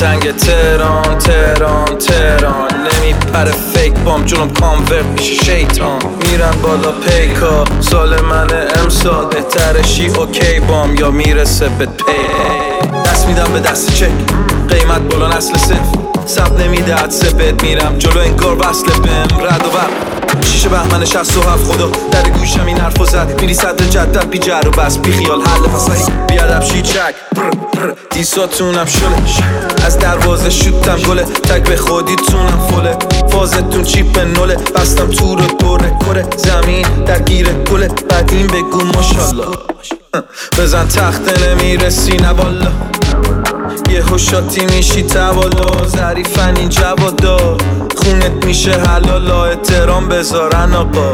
دلتنگ تهران تهران تهران، نمیپره فیک بام جلوم کانورت میشه شیطان. میرن بالا پیکا سال من امسال، بهترشی اوکی بام یا میرسه بهت پی. دست میدم به دست چک، قیمت بالا نسل صفر، سب نمیده عدسه بهت میرم جلو انگار وصله بهم رد و برق. شیشه بهمن 67 خدا در گوشم این حرفو زد، میری صدر جدد بی جر و بس بی خیال حل پسری بیادب شیچک دیساتونم شلش، از دروازه شوتم گله تک به خودیتونم فله، فازتون چیپ نوله بستم تو رو دوره کره زمین درگیره گله قدیم بگو ماشالله. بزن تخته نمیرسی نه والا، یه هوشاتی میشی توالا، ظریفن این جوادا خونت میشه حلالا، احترام بذارن آقا.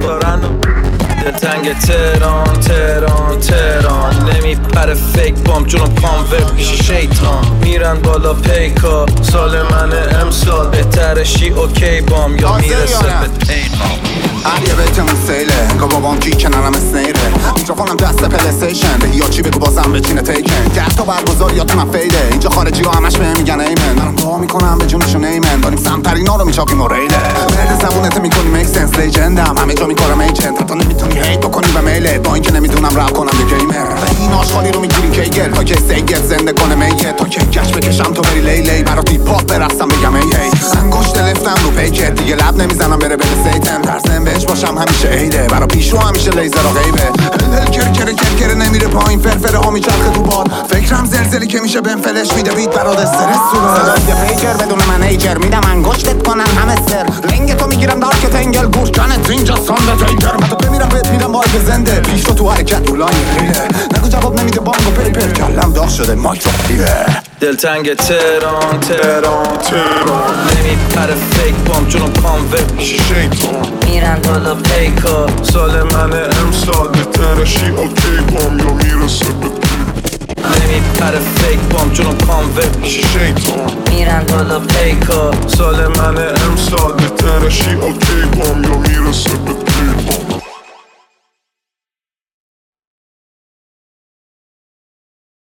دلتنگ تهران تهران تهران، نمیپره فیک بام جلوم کانورت میشه شیطان. میرن بالا پیکا سال من امسال، بهترشی اوکی بام یا میرسه به پیغام. علیه بیتمون سیله انگار بابام جی کننم اسنیره، میکروفونم دست پلیستیشن به یا چی بگو بازم بچینه تیکن. 10 تا برگزاریاتونم فیله، اینجا خارجی ها همش بهم میگن ایمن، دارم دعا میکنم به جونشون ایمن، داریم سمترینا رو میچاکیم و ریله. مرد زبونت میکنی میک سنس لیجندم، همه جا میکارم ایجنت، تو نمیتونی هیت بکنی به میله، با اینکه نمیدونم رپ کنم یه گیمر. و این آشغالی رو میگیرین کیگل تا که سیگت زنده کنه میه، تا که کش بکشم تو بری لیلی برات هیپ هاپ برستم بگم ای هی. انگشت لفتم رو پیکت دیگه لب نمیزنم بره سیتم، ترسم بهش باشم همیشه عیده، برا پیشو همیشه لیزر و غیبه. کر نمیره پایین، فرفره ها میچرخه تو باد، فکرم زلزلی که میشه بهم فلش میده بیت برات استرس صورت. یه پیکر بدون منیجر میدم انگشتت کنن همه سر، رنگ تو میگیرم دارک تنگل گوش کنت اینجا ساند تیکر، من تو بمیرم بهت میدم وای زنده، پیش تو حرکت تو لاین ریله، نگو جواب نمیده بانگو پیپر کلم داغ شده مایکرو دلتنگ تهران تهران تهران، نمیپره فیک بام جلوم کانورت میشه شیطان. میرن بالا پیکا سال من امسال، بهترشی اوکی بام یا میرسه به نمیپره فیک بام جلوم کانورت میشه شیطان. میرن بالا پیکا سال من امسال، بهترشی اوکی بام یا میرسه به